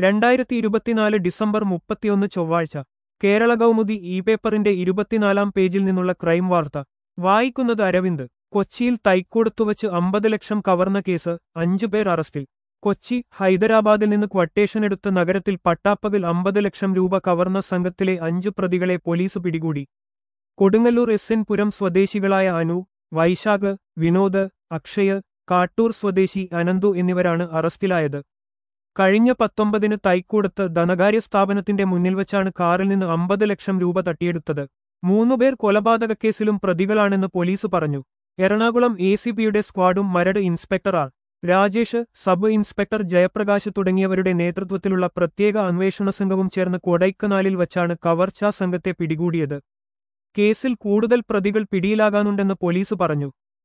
2024 December 31 ചൊവ്വാഴ്ച Kerala Kaumudi E പേപ്പറിന്റെ 24-ാം പേജിൽ നിന്നുള്ള ക്രൈം വാർത്ത വായിക്കുന്നത് അരവിന്ദ്. കൊച്ചിയിൽ തൈക്കൂടത്തുവച്ച് 50 ലക്ഷം കവർന്ന കേസ്, 5 പേർ അറസ്റ്റിൽ. കൊച്ചി, ഹൈദരാബാദിൽ നിന്ന് ക്വട്ടേഷൻ എടുത്ത് നഗരത്തിൽ പട്ടാപ്പകൽ 50 ലക്ഷം രൂപ കവർന്ന സംഘത്തിലെ 5 പ്രതികളെ പോലീസ് പിടികൂടി. കൊടുങ്ങല്ലൂർ എസ് എൻ പുരം സ്വദേശികളായ അനു, വൈശാഖ്, വിനോദ്, അക്ഷയ്, കാട്ടൂർ സ്വദേശി അനന്തു എന്നിവരാണ് അറസ്റ്റിലായത്. കഴിഞ്ഞ 19-ന് തൈക്കൂടത്ത് ധനകാര്യ സ്ഥാപനത്തിന്റെ മുന്നിൽ വച്ചാണ് കാറിൽ നിന്ന് 50 ലക്ഷം രൂപ തട്ടിയെടുത്തത്. 3 പേർ കൊലപാതകക്കേസിലും പ്രതികളാണെന്ന് പോലീസ് പറഞ്ഞു. എറണാകുളം എസിപിയുടെ സ്ക്വാഡും Maradu inspector R. Rajesh, sub inspector Jayaprakash തുടങ്ങിയവരുടെ നേതൃത്വത്തിലുള്ള പ്രത്യേക അന്വേഷണ സംഘവും ചേർന്ന് കൊടൈക്കനാലിൽ വച്ചാണ് കവർച്ചാ സംഘത്തെ പിടികൂടിയത്. കേസിൽ കൂടുതൽ പ്രതികൾ പിടിയിലാകാനുണ്ടെന്ന് പോലീസ് പറഞ്ഞു.